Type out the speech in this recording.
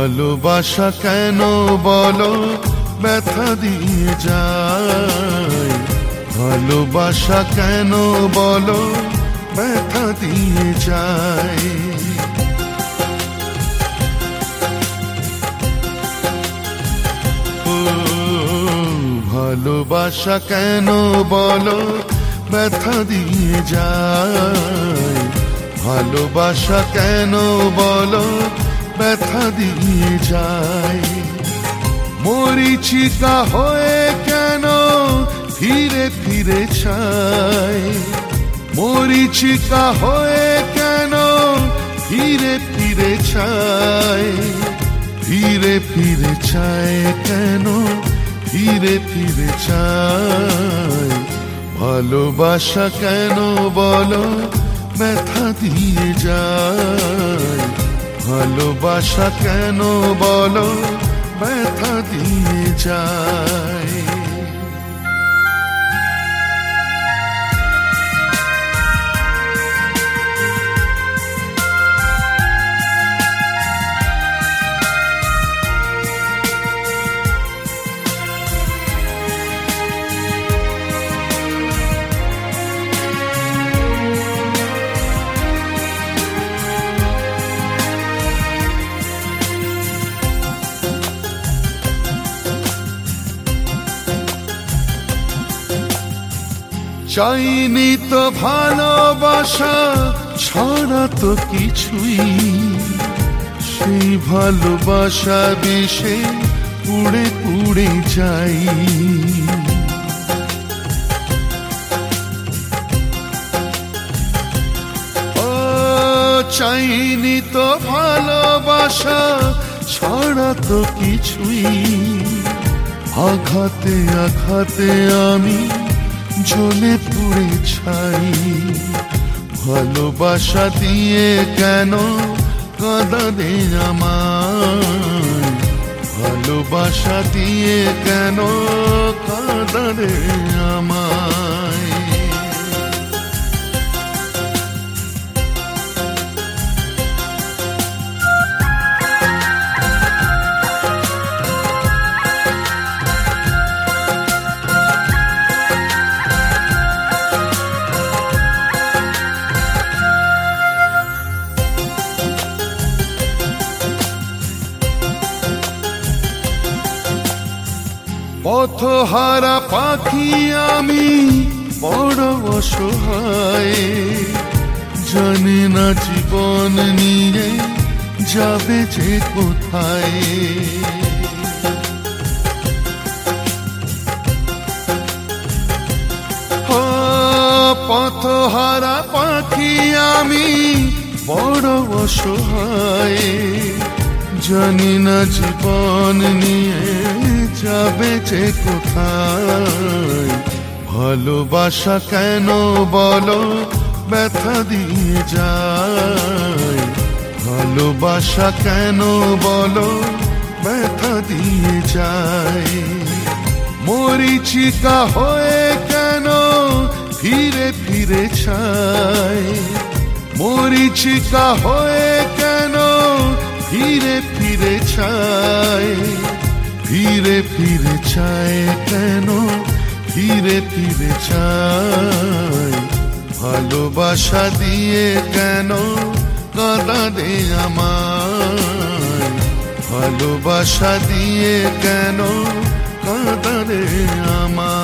ভালোবাসা কেন বলো ব্যথা দিয়ে যায়, ভালোবাসা কেন বলো ব্যথা দিয়ে যায়। ও ভালোবাসা কেন বলো ব্যথা দিয়ে যায়, ভালোবাসা কেন বলো ব্যথা দিয়ে যায়। মরীচিকা হয়ে কেন ফিরে ফিরে চায়, মরীচিকা হয়ে কেন ফিরে ফিরে চায়, ফিরে ফিরে চায় কেন ফিরে ফিরে চায়। ভালোবাসা কেন বলো ব্যথা দিয়ে যায়, ভালোবাসা কেন বলো ব্যথা দিয়ে যায়। চাইনি তো ভালোবাসা ছাড়া তো কিছুই, সেই ভালোবাসা বিষে পুড়ে পুড়ে যাই। ও চাইনি তো ভালোবাসা ছাড়া তো কিছুই, আঘাতে আঘাতে আমি জ্বলে পুড়ে ছাই। ভালোবাসা দিয়ে কেন কাঁদালে আমায়, ভালোবাসা দিয়ে কেন কাঁদালে আমায়। পথহারা পাখি আমি বড় অসহায়, জানি না জীবন নিয়ে যাবে যে কোথায়। পথহারা পাখি আমি বড় অসহায়, জানি না জীবন নিয়ে যাবে যে কোথায়। ভালোবাসা কেন বলো ব্যথা দিয়ে যায়, ভালোবাসা কেন বলো ব্যথা দিয়ে যায়। মরীচিকা হয়ে কেন ফিরে ফিরে চায়, মরীচিকা হয়ে কেন ফিরে ফিরে চায়, ফিরে ফিরে চায় কেন ফিরে ফিরে চায়। ভালোবাসা দিয়ে কেন কাঁদালে আমায়, ভালোবাসা দিয়ে কেন কাঁদালে আমায়।